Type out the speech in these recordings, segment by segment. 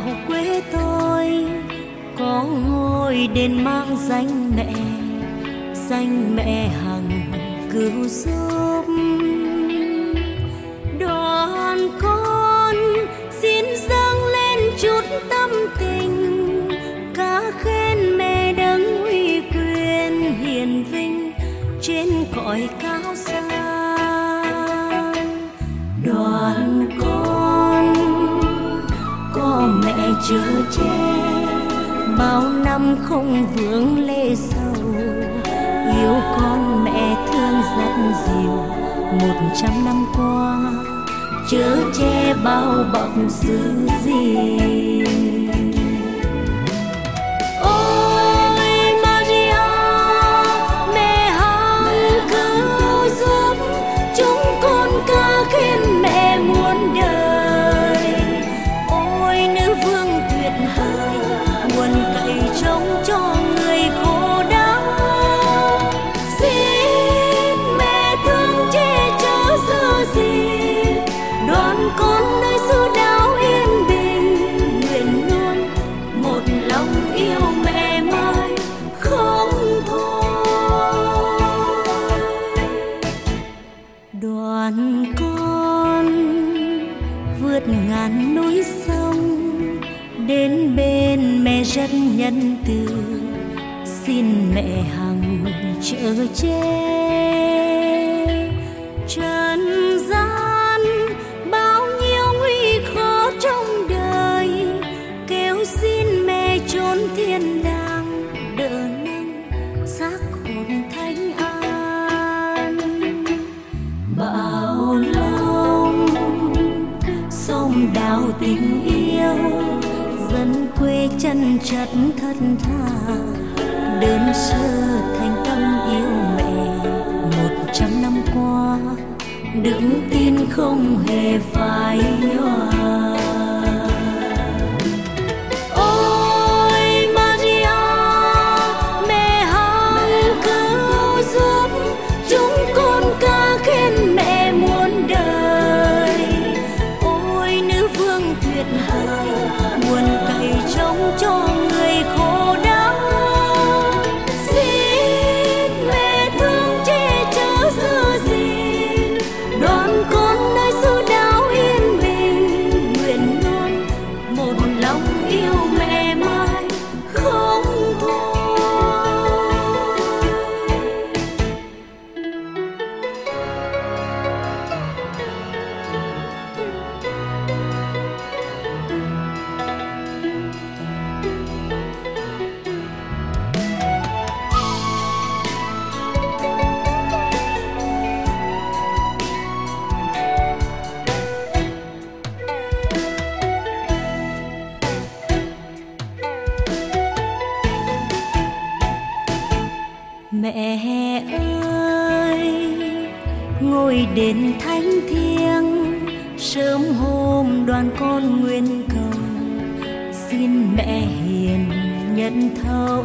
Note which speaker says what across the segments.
Speaker 1: quê tôi có ngôi đền mang danh mẹ hằng cứu giúp. Đoàn con xin dâng lên chút tâm tình, ca khen mẹ đấng uy quyền hiền vinh trên cõi cao xa. Đoàn con có mẹ chở che, bao năm không vướng lê sầu, yêu con mẹ thương rất dịu. 100 năm qua chở che bao bọc giữ gìn. Ôi Maria, mẹ hằng cứu giúp, chúng con ca khen mẹ muôn đời. Ôi nữ vương tuyệt vời, nguồn cậy trông cho người khổ đau. Xin mẹ thương che chở giữ gìn, đoàn con nơi xứ đạo yên bình, nguyện luôn một lòng yêu mẹ mãi không thôi. Đoàn con vượt ngàn núi sông đến bên mẹ rất nhân từ, xin mẹ hằng chở che. Trần gian bao nhiêu nguy khó trong đời, kêu xin mẹ chốn thiên đàng đỡ nâng xác hồn thánh an. Bao lòng sông đào tình yêu, dân quê chân chất thật thà, đơn sơ thành tâm yêu mẹ. 100 năm qua đức tin không hề phai nhòa. Ôi Maria, mẹ hằng cứu giúp, chúng con ca khen mẹ muôn đời. Ôi nữ vương tuyệt vời, nguồn cậy trông cho người khổ đau. Xin mẹ thương che chở giữ gìn, đoàn con nơi xứ đạo yên bình, nguyện luôn một lòng yêu mẹ mãi không thôi. Mẹ ơi, ngôi đền thánh thiêng, sớm hôm đoàn con nguyện cầu, xin mẹ hiền nhận thấu.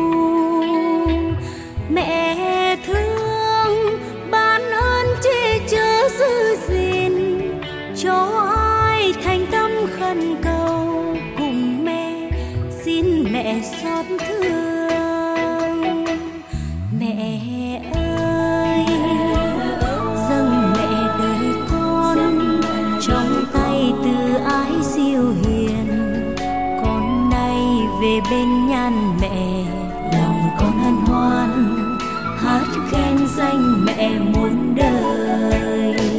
Speaker 1: Mẹ thương ban ơn che chở giữ gìn, cho ai thành tâm khẩn cầu, cùng mẹ xin mẹ xót thương. Mẹ ơi, dâng mẹ đời con trong tay từ ái siêu hiền, con nay về bên nhan mẹ, lòng con hân hoan hát khen danh mẹ muôn đời.